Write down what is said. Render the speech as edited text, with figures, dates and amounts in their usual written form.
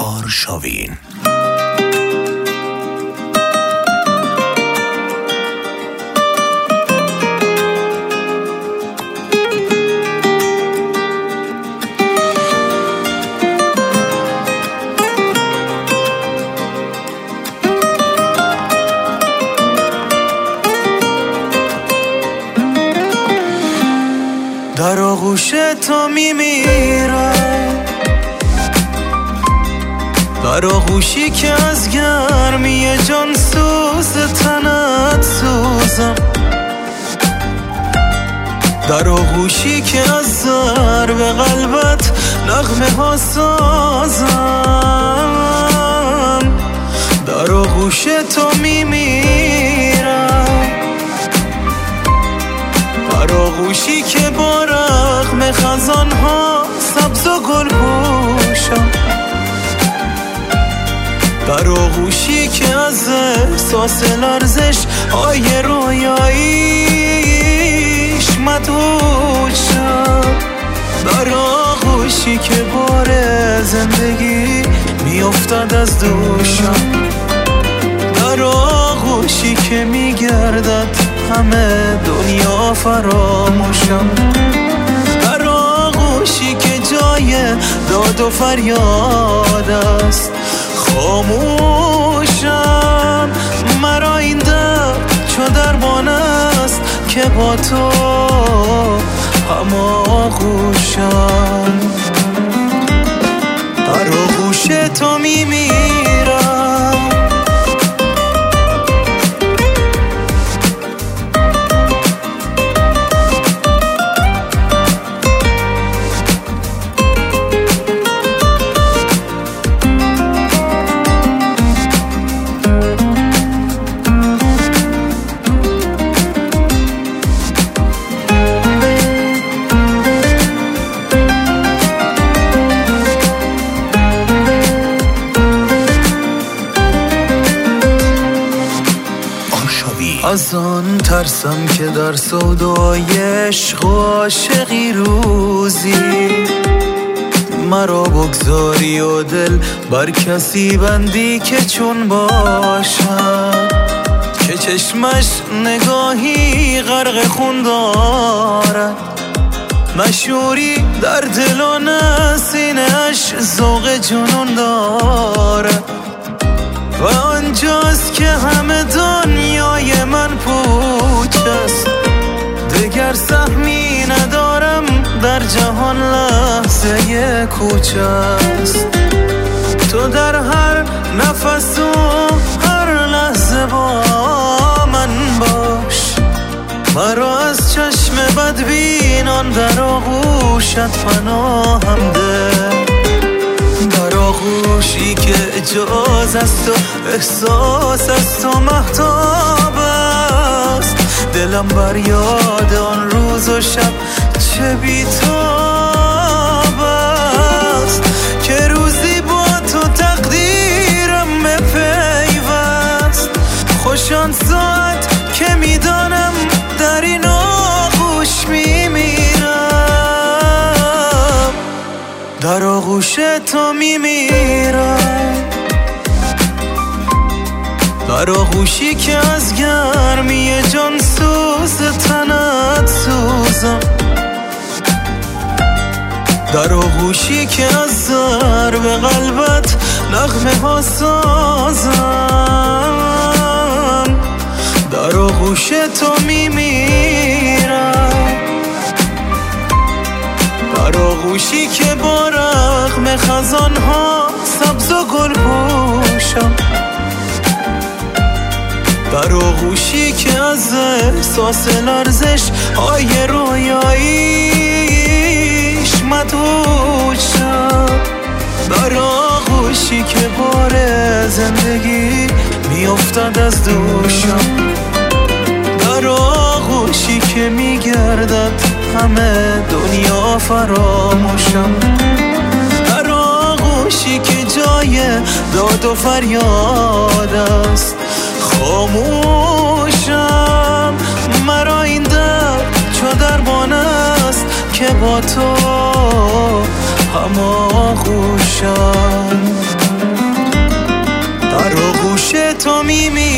آرشاوین. در آغوش تو میمیرم، در آغوشی که از گرمی جان سوز تنت سوزم، در آغوشی که از ضرب قلبت نغمه ها سازم، در آغوش تو میمیرم، در آغوشی که با رغم خزان ها سبز و گل پوشم، در آغوشی که از احساس لرزش های رویاییش مدهوش شد، در آغوشی که بار زندگی میافتد از دوشم، در آغوشی که میگردد همه دنیا فراموشم، در آغوشی که جای داد و فریاد است خاموشم، مرا این درد چو درمان است که با تو هماغوشم، در آغوش تو میمیرم. از آن ترسم که در سودای عشق و عاشقی روزی مرا بگذاری و دل بر کسی بندی که چون باشم، که چشمش نگاهی غرق خون دارد، مشوری در دل و نسینش ذوق جنون دارد، و آنجاست که همه دنیای من پوچ است، دگر سهمی ندارم در جهان لحظه کوچ است، تو در هر نفس و هر لحظه با من باش، مرا از چشم بدبینان در آغوشت پناهم ده، در آغوشی که اجاز است و احساس است و مهتاب است، دلم بر یاد آن روز و شب چه بی‌تاب است، که روزی با تو تقدیرم بپیوست، خوش آن ساعت که میدانم در این آغوش میمیرم، در آغوش تو میمیرم، در آغوشی که از گرمی جان سوز تنت سوزم، در آغوشی که از ضرب قلبت نغمه ها سازم، در آغوش تو میمیرم، در آغوشی که با رغم خزان ها سبز و گل پوشم، در آغوشی که از احساس لرزش های رویاییش مدهوش شد، در آغوشی که بار زندگی میافتد از دوشم، در آغوشی که میگردد همه دنیا فراموشم، در آغوشی که جای داد و فریاد است خاموشم، مرا این درد چو درمان است که با تو هماغوشم. صمیمی